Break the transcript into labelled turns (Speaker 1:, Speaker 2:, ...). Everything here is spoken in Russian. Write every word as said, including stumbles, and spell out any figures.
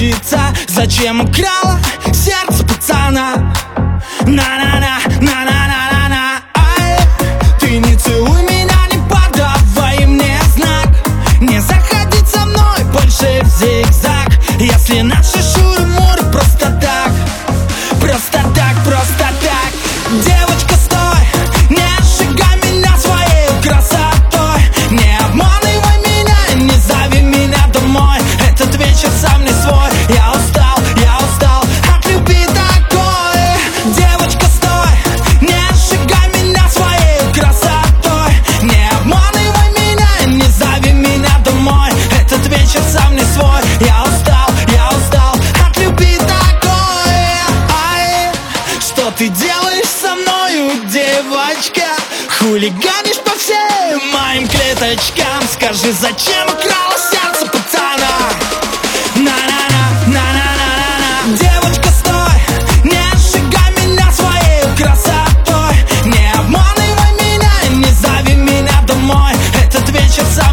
Speaker 1: случится? Зачем украла сердце пацана? На-на-на, на-на-на-на-на. Ай, ты не целуй меня, не подавай мне знак. Не заходить со мной больше в зигзаг. Если наши шуры-муры просто так, просто так, просто так. Девочка, стой, не сжигай меня своей красотой. Не обманывай меня, не зови меня домой. Этот вечер сам не свой. Я устал, я устал от любви такой. Девочка, стой, не сжигай меня своей красотой. Не обманывай меня, не зови меня домой. Этот вечер сам не свой. Я устал, я устал от любви такой. Ай, что ты делаешь со мною, девочка? Хулиганишь по всем моим клеточкам. Скажи, зачем украла сердце пацана? На-на-на, на-на-на-на-на. Девочка, стой, не сжигай меня своей красотой. Не обманывай меня, не зови меня домой. Этот вечер сам